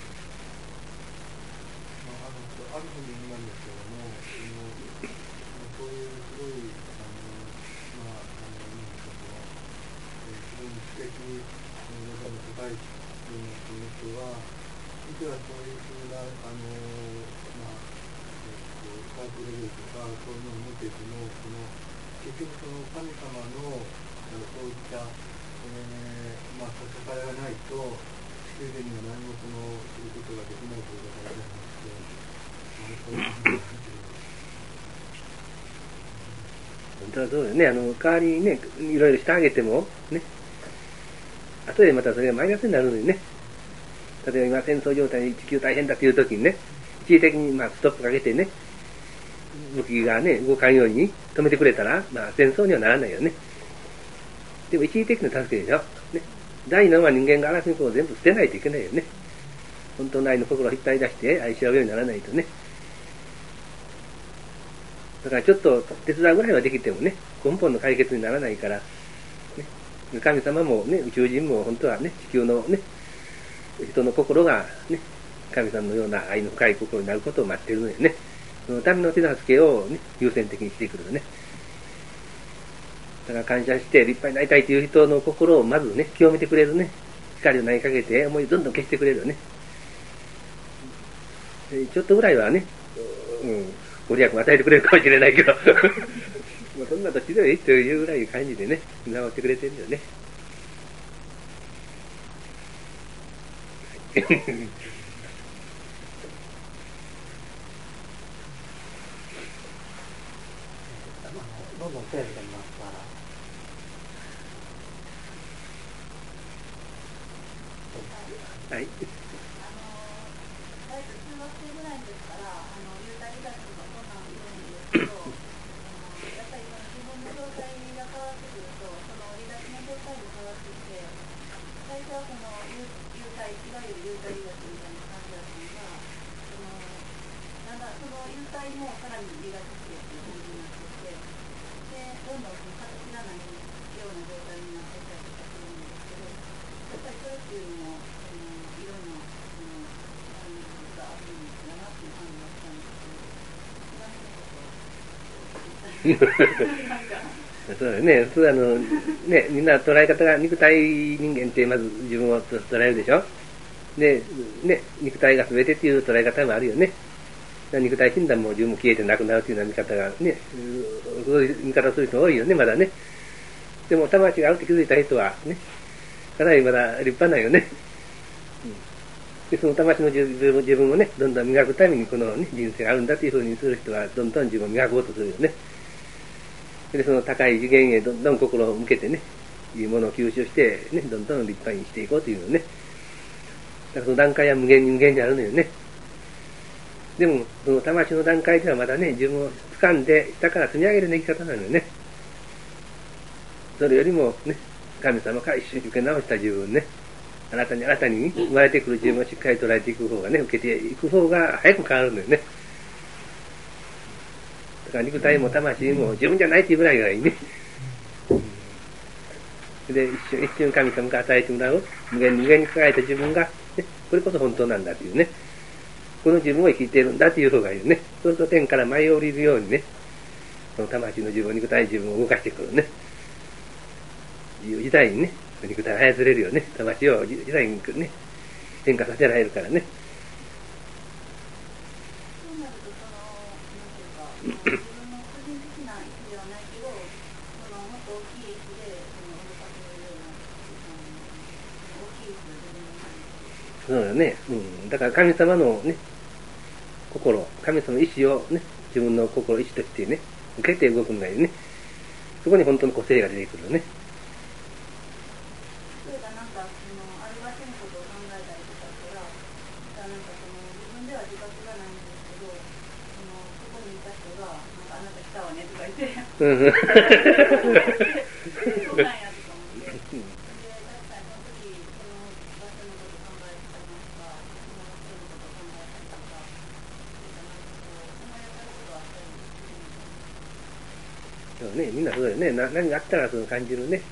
ある意味なんですけども、そういうすごい、あの、まあ、あの、なんでしょう、非常に知的レベルの高いような人は、いくらそういうふうな、あの、まあ、えっと、科学レベルとか、そういうのを持っていても、その、結局その神様の、そういった、えー、まあ、支えがないと、地球でには何もその、することができないということがありまして、 本当はそうよね。あの、代わりにね、いろいろしてあげても、ね、後でまたそれがマイナスになるのにね。例えば今戦争状態に地球大変だという時にね、一時的にまあストップかけてね、武器がね、動かんように止めてくれたら、まあ戦争にはならないよね。でも一時的な助けでしょ。ね。第二のは人間が争いを全部捨てないといけないよね。本当の愛の心を引っ張り出して愛し合うようにならないとね。だからちょっと手伝うぐらいはできてもね、根本の解決にならないから、ね、 神様もね、宇宙人も本当はね、地球のね、人の心がね、神様のような愛の深い心になることを待っているのよね。そのための手助けを、ね、優先的にしてくるね。だから感謝して立派になりたいという人の心をまずね、清めてくれるね。光を投げかけて、思いをどんどん消してくれるよね。ちょっとぐらいはね、うん、ご利益も与えてくれるかもしれないけど、まあそんなどっちでもいいというぐらいの感じでね、見守ってくれてるよね。 どんどん手を挙げてみますから。はい。そうだね、普通あのね、みんな捉え方が肉体人間ってまず自分を捉えるでしょ。で、ね、肉体が全てっていう捉え方もあるよね。肉体死んだらもう自分も消えてなくなるというような見方がね、そういう見方する人多いよね、まだね。でも魂があるって気づいた人はね、かなりまだ立派なんよね。でその魂の自分自分をね、どんどん磨くためにこの、ね、人生があるんだというふうにする人はどんどん自分を磨こうとするよね。でその高い次元へどんどん心を向けてね、いいものを吸収して、ね、どんどん立派にしていこうというのね。だからその段階は無限に無限にあるのよね。でもその魂の段階ではまだね、自分を掴んで下から積み上げる生き方なのよね。それよりもね、神様から一緒に受け直した自分ね、新たに新たに生まれてくる自分をしっかり捉えていく方がね、受けていく方が早く変わるのよね。だから肉体も魂も自分じゃないっていうぐらいがいいね。で、一瞬一瞬神様が与えてもらう無限に無限に輝いた自分が、ね、これこそ本当なんだというね、この自分を生きているんだという方がいいよね。そうすると天から舞い降りるようにね、その魂の自分、肉体自分を動かしてくるね。いう時代にね、肉体を操れるよね。魂を時代にね、変化させられるからね。 そうなると、その、なんていうか、自分の個人的な意思ではないけど、そのもっと大きい意思で、その、動かせるような、大きい意思の自分の。 そうだね。うん。だから神様のね、心、神様の意志をね、自分の心、意志としてね、受けて動くんだよね。そこに本当の個性が出てくるよね。 例えばなんか、その、ある場所のことを考えたりとかしたら、なんかその、自分では自覚がないんですけど、その、そこにいた人が、なんかあなた来たわねとか言って、そうなんやとか思って、で、確かにその時、その場所のこと考えてたりとか、その人のこと考えたりとか、 そうね、みんなそうだよね。な何があったらその感じるね。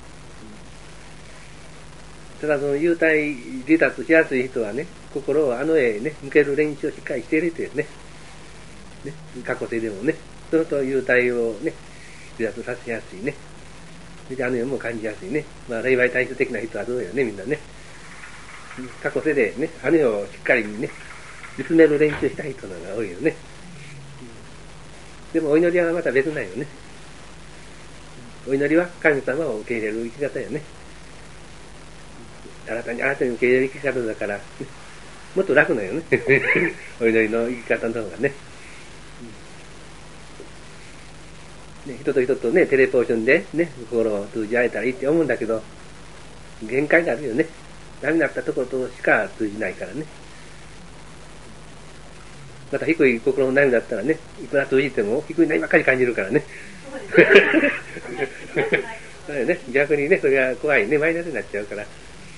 ただその幽体離脱しやすい人はね、心をあの絵へね、向ける練習をしっかりしているというね。ね、過去世でもね、そのと幽体をね、離脱させやすいね。で、あの絵も感じやすいね。まあ、霊媒体質的な人はどうよね、みんなね。過去世でね、あの絵をしっかりね、見つめる練習したい人のが多いよね。でもお祈りはまた別なんよね。お祈りは神様を受け入れる生き方よね。新たに新たに受け入れる生き方だから、ね、もっと楽なんよね。お祈りの生き方の方がね。ね、人と人とね、テレポーションでね、心を通じ合えたらいいって思うんだけど、限界があるよね。ダメになったところとしか通じないからね。また低い心の悩みだったらね、いくら通じても低い悩みばっかり感じるからね。そうよね、逆にね、それが怖いね、マイナスになっちゃうから。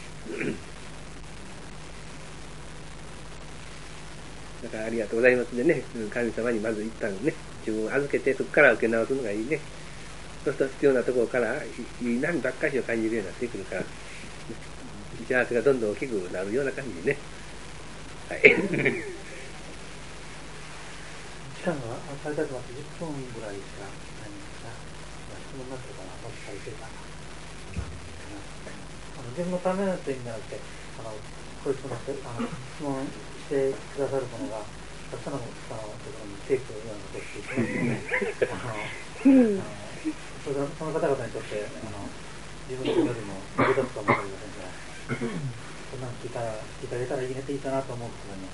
だからありがとうございますでね、神様にまず一旦ね、自分を預けて、そこから受け直すのがいいね。 そうすると必要なところからいい波ばっかりを感じるようになってくるから、幸せがどんどん大きくなるような感じでね。はい。 時間がされたくなってじゅっぷんぐらいしかないんですが、質問になってるかな、もしされてるかな。あの自分のための人になって、あのこういう質問して、あの質問してくださるものが、たくさんの人のところにテープのようなことをしていて、あのそのその方々にとって、あの自分よりも役立つかもしれませんが、そんなの聞いたら、聞いてあげたらいいねっていいかなと思うんですけどね。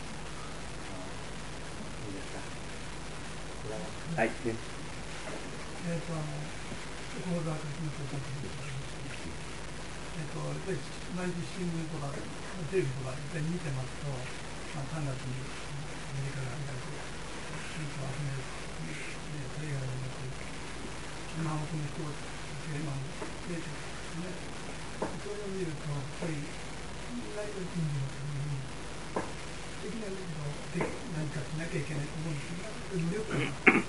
いいですか。 はい。ね、 えっと、あの、ここが書きますと、えっと、やっぱり毎日新聞とか、テレビとか、やっぱり見てますと、まあ、さんがつにアメリカが開く、人を集める、で、それ以外にも、今多くの人が今出てますね。それを見ると、やっぱり、何を信じるために、できないことを何かしなきゃいけないと思うんですが、無力感が。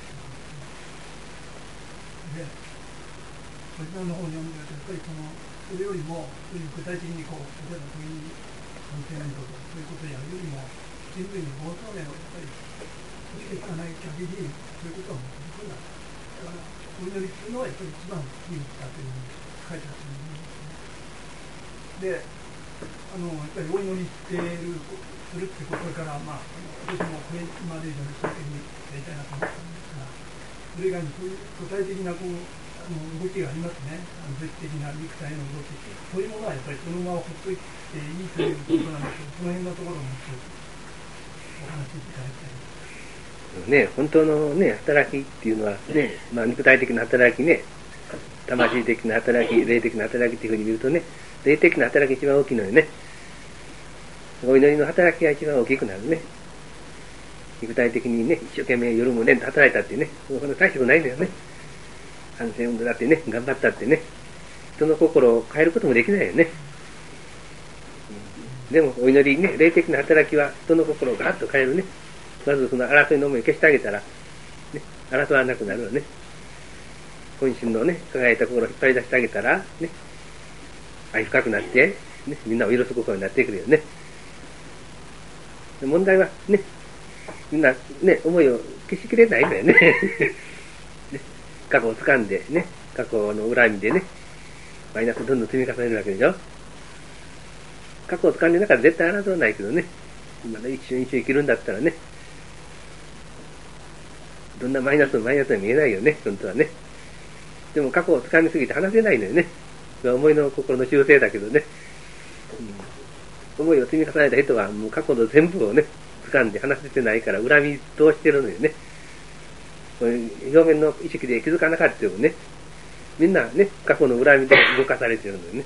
で、こちらの方に読んでると、やっぱりその、それよりも、そういう具体的にこう、例えば国に関係ないこと、そういうことをやるよりも、人類の冒頭面をやっぱり、そしていかない限り、そういうことはもう続くんだ。だから、お祈りっていうのはやっぱり一番いいんだというふうに書いてあると思いますね。で、あの、やっぱりお祈りしている、するってことから、まあ、私もこれまで以上に真剣にやりたいなと思ったんですが、それ以外にそういう具体的なこうあの動きがありますね。あの物的な肉体の動き。そういうものはやっぱりそのままほっといていいということなんですけど、その辺のところもちょっとお話しいただきたいです。 ね、本当のね、働きっていうのはね、まあ肉体的な働きね、魂的な働き、霊的な働きっていうふうに見るとね、霊的な働きが一番大きいのよね。お祈りの働きが一番大きくなるね。具体的にね、一生懸命夜もね、働いたってね、そんな大したことないんだよね。反戦運動だってね、頑張ったってね、人の心を変えることもできないよね。でも、お祈りね、霊的な働きは人の心をガッと変えるね。まずその争いの思いを消してあげたら、ね、争わなくなるよね。本心のね、輝いた心を引っ張り出してあげたら、ね、愛深くなって、ね、みんなを許す心になってくるよね。問題はね、みんなね、思いを消しきれないんだよね。ね、過去を掴んでね、過去の恨みでね、マイナスをどんどん積み重ねるわけでしょ。過去を掴んでなから絶対争わないけどね、今の一瞬一瞬生きるんだったらね、どんなマイナスもマイナスは見えないよね、本当はね。でも過去を掴みすぎて話せないのよね。思いの心の修正だけどね、うん、思いを積み重ねた人はもう過去の全部をね、掴んで話せてないから恨み通してるのよね。表面の意識で気づかなかったよね。みんなね、過去の恨みで動かされてるのよね。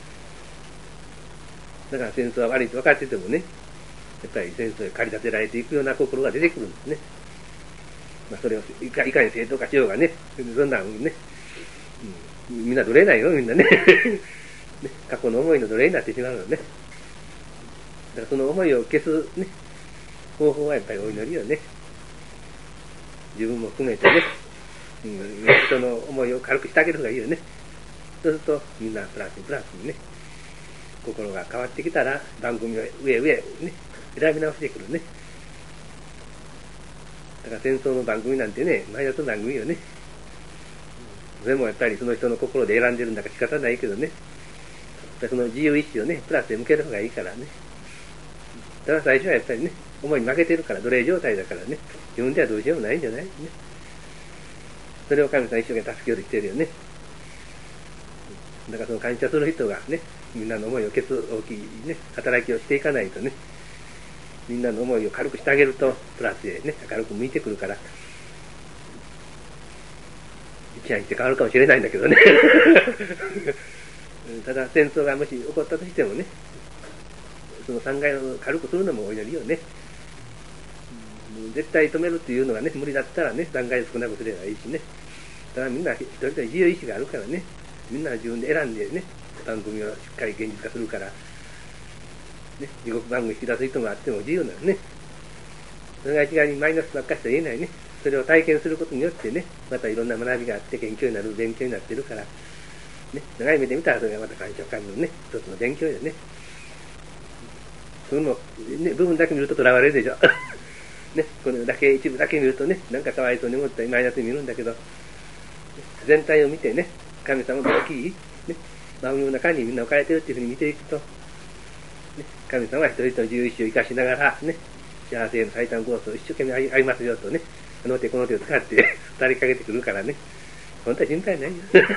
だから戦争は悪いと分かっててもね、やっぱり戦争に駆り立てられていくような心が出てくるんですね。まあそれをいか、いかに正当化しようがね、そんなね、うん、みんな奴隷ないよ、みんなね。ね、過去の思いの奴隷になってしまうのね。だからその思いを消すね、方法はやっぱりお祈りよね。自分も含めてね、うん、人の思いを軽くしてあげる方がいいよね。そうするとみんなプラスにプラスにね、心が変わってきたら番組を上上ね、選び直してくるね。だから戦争の番組なんてね、マイナスの番組よね。でもやっぱりその人の心で選んでるんだから仕方ないけどね、その自由意志をね、プラスで向ける方がいいからね。ただ最初はやっぱりね、思いに負けてるから、奴隷状態だからね、自分ではどうしようもないんじゃないね。それを神様一生懸命助けようとしてるよね。だからその感謝する人がね、みんなの思いを消す大きいね、働きをしていかないとね、みんなの思いを軽くしてあげると、プラスでね、明るく向いてくるから、一夜にして変わるかもしれないんだけどね。ただ戦争がもし起こったとしてもね、その残骸を軽くするのもお祈りよね。絶対止めるっていうのがね、無理だったらね、残骸少なくすればいいしね。ただみんな一人一人自由意志があるからね、みんな自分で選んでね、番組をしっかり現実化するから、ね、地獄番組引き出す人もあっても自由なのね。それが一概にマイナスばっかしと言えないね。 それを体験することによってね、またいろんな学びがあって勉強になる、勉強になってるから、ね、長い目で見たらそれがまた感謝感のね、一つの勉強でね。その、ね、部分だけ見るととらわれるでしょ。ね、これだけ、一部だけ見るとね、なんかかわいそうに思ったりマイナスに見るんだけど、全体を見てね、神様が大きい、ね、万物の中にみんな置かれてるっていうふうに見ていくと、ね、神様は一人一人の自由意志を生かしながら、ね、幸せへの最短コースを一生懸命歩ませようとね、あの手この手を使って語りかけてくるからね、本当は心配ないよ。ね、はい。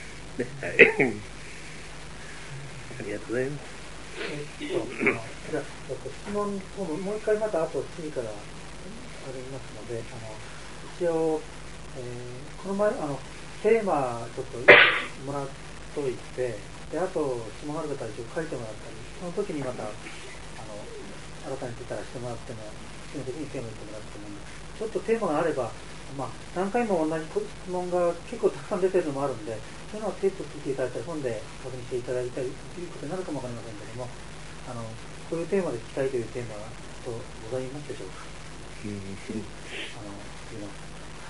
ありがとうございます。 えっと、じゃあ、質問をもう一回またあと次からありますので、あの一応、えー、この前あのテーマちょっともらっといて、であと質問ある方は一応書いてもらったり、その時にまたあの新たに出たらしてもらっても、その時にテーマ言ってもらっても、ちょっとテーマがあれば、まあ、何回も同じ質問が結構たくさん出てるのもあるんで、そういうのはテープを聞いていただいたり、本で確認していただいたりということになるかもわかりませんけれども、あのこういうテーマで聞きたいというテーマがとございますでしょうか。うん、あのいうの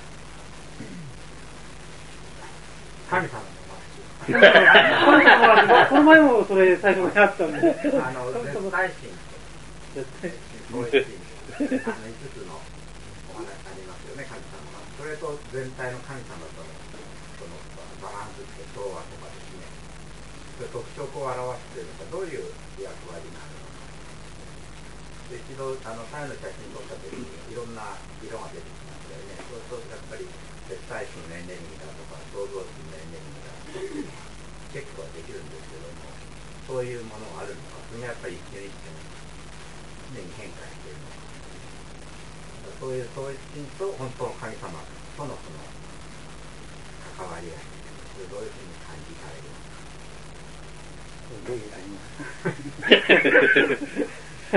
神様の話。この前もそれ最初にあったんで、 あの絶対心と絶対心、同一心、いつつのお話ありますよね、神様は。それと全体の神様とのそのバランスって調和とかですね、それ特色を表しているのか、どういう役割になるのか。で一度あの太陽の写真撮った時にいろんな色が出てきましたよね。そうするとやっぱり絶対心のエネルギーだとか創造心のエネルギーだとかチェックはできるんですけども、そういうものがあるのか、それがやっぱり一瞬一瞬常に変化しているのか、そういう統一心と本当の神様とのその関わりが、それどういうふうに感じられるのか。 どういう感じ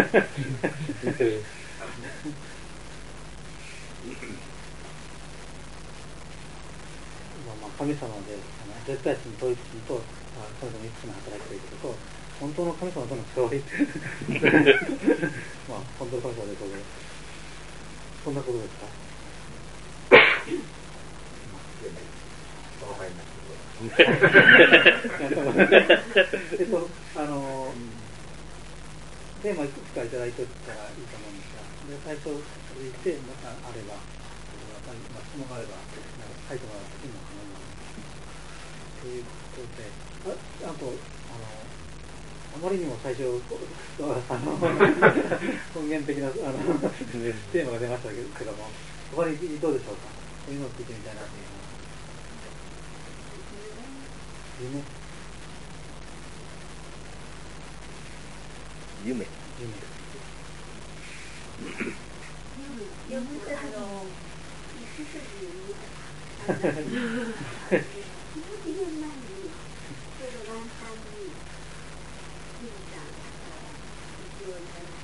まあ神様で絶対心統一心と神様いくつの働きということと、本当の神様との関わりまあ本当の神様でそうで、そんなことですか。えっとあのテーマいくつかいただいておったらいいと思うんですが、で最初続いてまたあれば、まあ、質問があれば書いてもらっていいのかなということで、あ, あとあのあまりにも最初あの根源的なあのテーマが出ましたけども、他にどうでしょうか。そういうのを聞いてみたいなというのは。夢夢夢よくあの一筋にいちねんまえにちょうど元旦にゆうちゃん一応いただい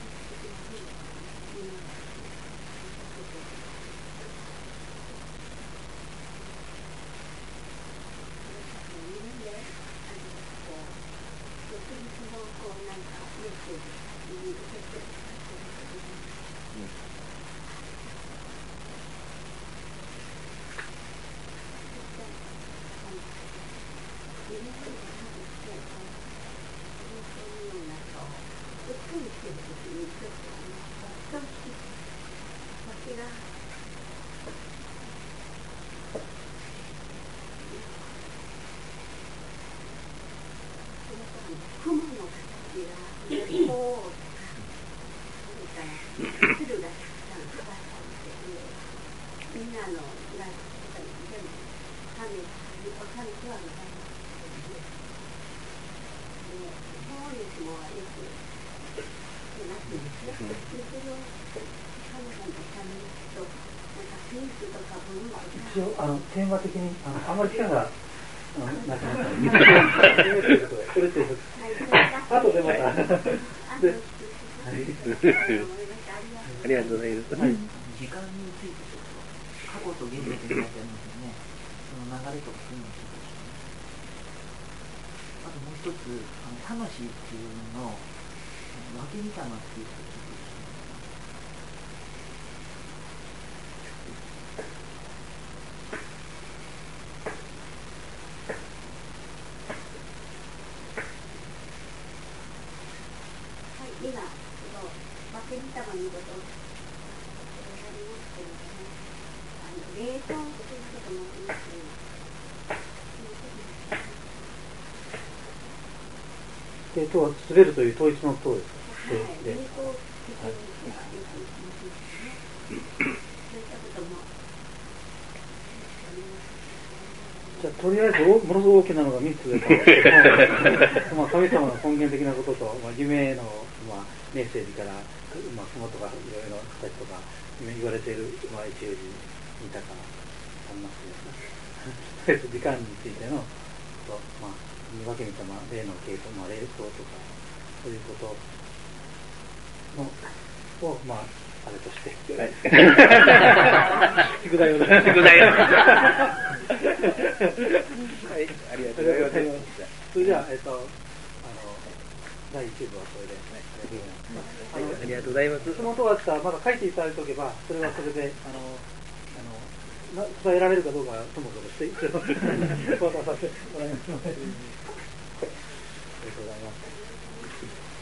一応あのテーマ的にあのあんまり期間がなくなったということで、それってあとでまたでありがとうございます。 時間についてちょっと過去と現在と書いてありますよね。その流れとかそういうのをちょっとですね。あともう一つ、あの魂っていうのの分け見たのっていうことを今その負けたまにことをやりますけれども、あの冷凍ということもありますね。 で、とは滑るという統一の塔ですか。 はい、冷凍的によく言いますね。そういったことも。 じゃあとりあえずものすごく大きなのがみっつ出たんですけども、まあ神様の根源的なことと、まあ、夢の、まあ、メッセージから、まあ、雲とかいろいろな形とか言われている、まあ、一応に似たかありますね。時間についてのと、まあ、分け見た、まあ、霊の系統、まあ、霊統とかそういうことのを、まあ、あれとして、はい、宿題を宿題をはい、ありがとうございます。それでは、えっと、あのだいいち部はこれで、ね、ありがとうございます。質問等あったらまだ書いていただいておけば、それはそれであのあの伝えられるかどうかともかくして、渡させてもらいますので、ありがとうございます。